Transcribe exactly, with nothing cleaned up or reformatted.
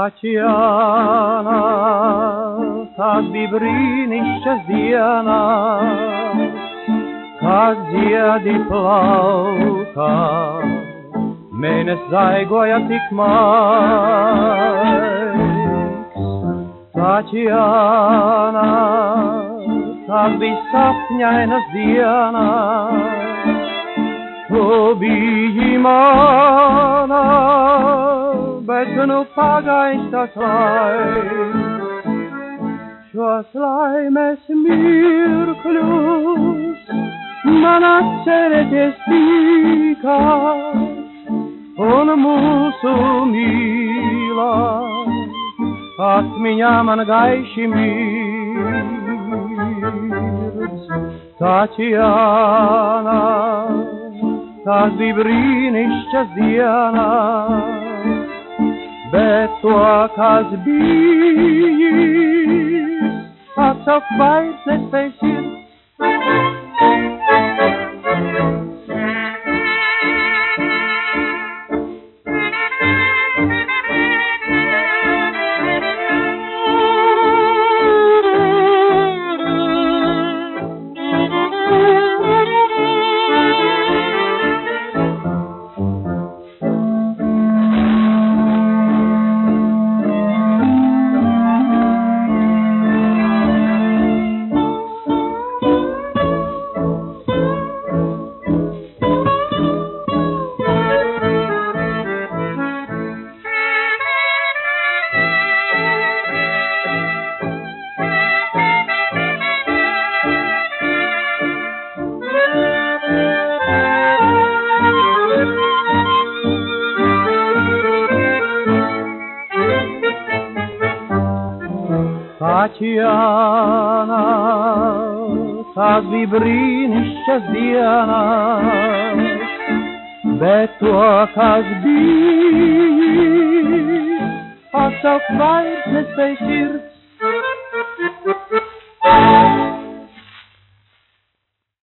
Tatiana, tas bija brīnišķas dienas, kad ziedi plaukā, mēnesis zaigoja tik maigs. Tatiana, tas bija sapņainas dienas, tu biji mana, bet nu pagājis tas laiks. Šos laimes mirkļus man atcerēties tikai, un mūsu mīlā atmiņā man gaiši mirds. Tatiana, tas bija brīnišķas dienas, bet to, kas bijis, atsaukt vairs nespēj sirds. Tatiana, tas bija brīnišķas dienas, bet to, kas bijis, atsaukt vairs nespēj sirds.